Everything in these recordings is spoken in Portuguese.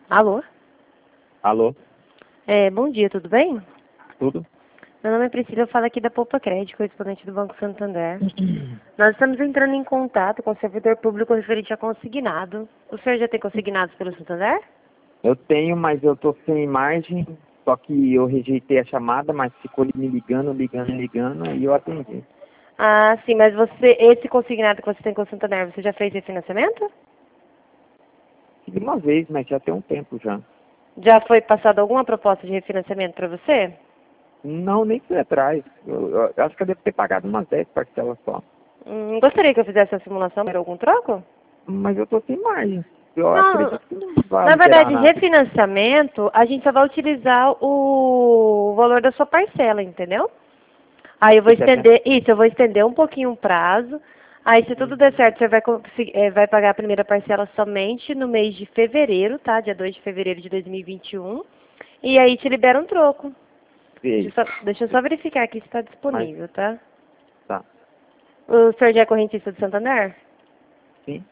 Alô? Alô? Bom dia, tudo bem? Tudo? Meu nome é Priscila, eu falo aqui da Poupa Crédito, correspondente do Banco Santander. Nós estamos entrando em contato com o servidor público referente a consignado. O senhor já tem consignados pelo Santander? Eu tenho, mas eu tô sem margem, só que eu rejeitei a chamada, mas ficou me ligando, e eu atendi. Ah, sim, mas esse consignado que você tem com o Santander, você já fez refinanciamento? Tive uma vez, mas já tem um tempo já. Já foi passada alguma proposta de refinanciamento para você? Não, nem fui atrás. Eu acho que eu devo ter pagado umas 10 parcelas só. Gostaria que eu fizesse a simulação para algum troco? Mas eu tô sem margem. Eu Não, acredito que não vai na liberar verdade, nada. refinanciamento, a gente só vai utilizar o valor da sua parcela, entendeu? Aí eu vou De 70. estender, isso, eu vou estender um pouquinho o prazo. Aí se tudo der certo, você vai pagar a primeira parcela somente no mês de fevereiro, tá? Dia 2 de fevereiro de 2021. E aí te libera um troco. Sei, Deixa eu só verificar aqui se está mas disponível, tá? tá. O senhor já é correntista do Santander? Sim?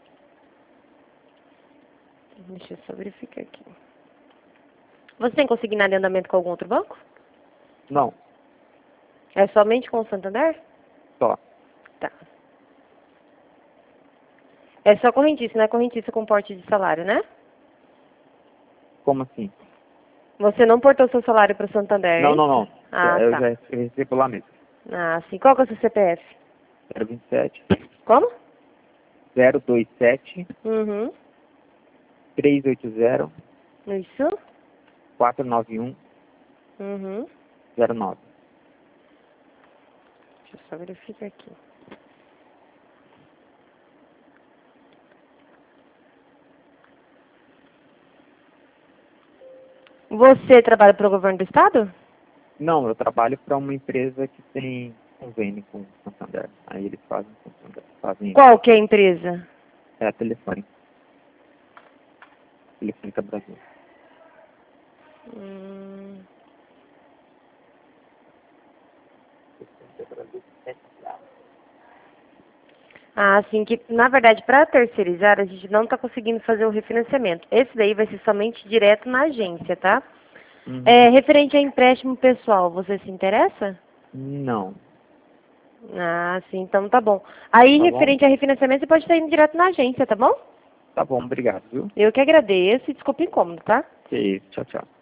Deixa eu só verificar aqui. Você tem consignado em andamento com algum outro banco? Não, É somente com o Santander? só. Tá. É só correntista, não é correntista com porte de salário, né? Como assim? Você não portou seu salário para o Santander, é Não, não, isso? não. Ah, Eu tá. já recebo lá mesmo. Ah, sim. Qual que é o seu CPF? 027 Como? 027 Uhum. 380 Isso? 491 Uhum. 09. Deixa eu só verificar aqui. Você trabalha para o governo do estado? Não, eu trabalho para uma empresa que tem convênio com o Santander. Aí eles fazem Santander, fazem Qual que é a empresa? a Telefônica. Telefônica Brasil. Hum. Ah, sim, que na verdade para terceirizar a gente não está conseguindo fazer o refinanciamento. Esse daí vai ser somente direto na agência, tá? Uhum. Referente a empréstimo pessoal, você se interessa? Não. Ah, sim, então tá bom. Aí, Tá bom? referente a refinanciamento, você pode estar indo direto na agência, tá bom? Tá bom, obrigado, viu? Eu que agradeço e desculpa o incômodo, tá? Que isso, tchau, tchau.